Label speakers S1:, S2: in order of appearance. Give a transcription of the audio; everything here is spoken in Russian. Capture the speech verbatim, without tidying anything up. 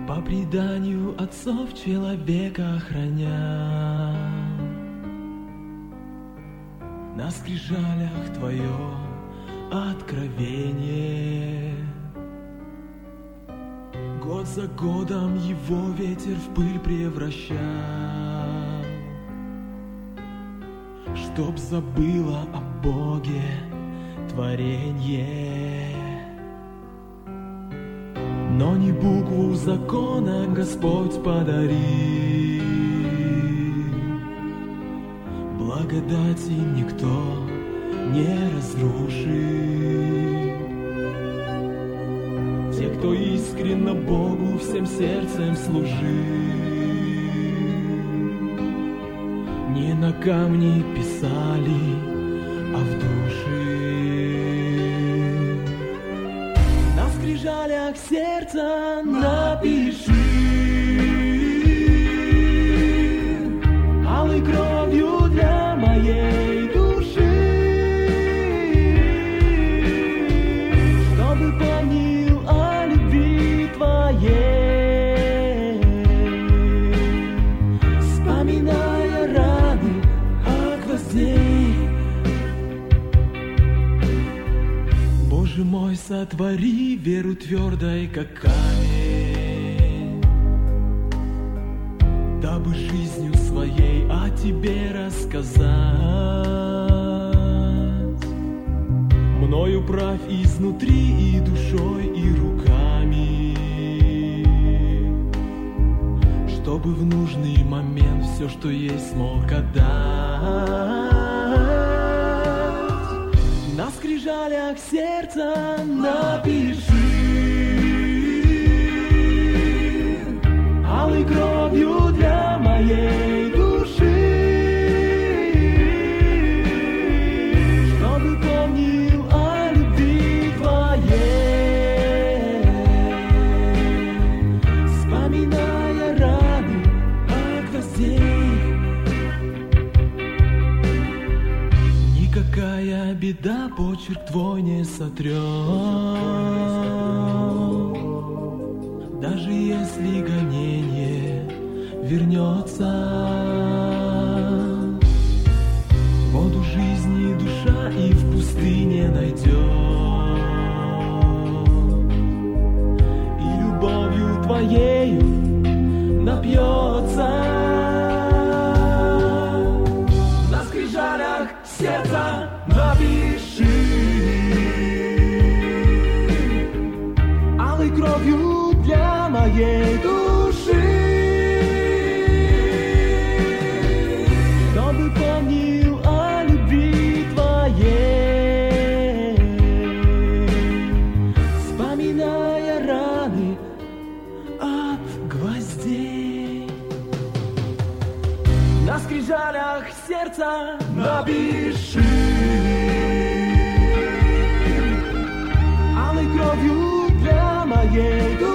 S1: По преданию отцов человека храня, на скрижалях твое откровение. Год за годом его ветер в пыль превращал, чтоб забыло о Боге творенье. Но не букву закона Господь подарил, благодати никто не разрушит. Те, кто искренно Богу всем сердцем служит, не на камне писали, а в душе. На скрижалях сердца напиши, алой кровью для моей души, чтобы помнил о любви твоей, вспоминая раны от гвоздей. Боже мой, сотвори веру твердой, как камень, дабы жизнью своей о тебе рассказать. Мною правь изнутри и душой, и руками, чтобы в нужный момент все, что есть, смог отдать. На скрижалях сердца напиши, алой кровью для моей души, чтобы помнил о любви твоей, вспоминая раны от гвоздей. Никакая беда почерк твой не сотрет, даже если гонение вернется. Воду жизни душа и в пустыне найдет, и любовью твоею напьется. На скрижалях сердца напиши, алой кровью для моей души, чтобы помнил о любви твоей, вспоминая раны от гвоздей. На скрижалях сердца напиши, алой кровью для моей души,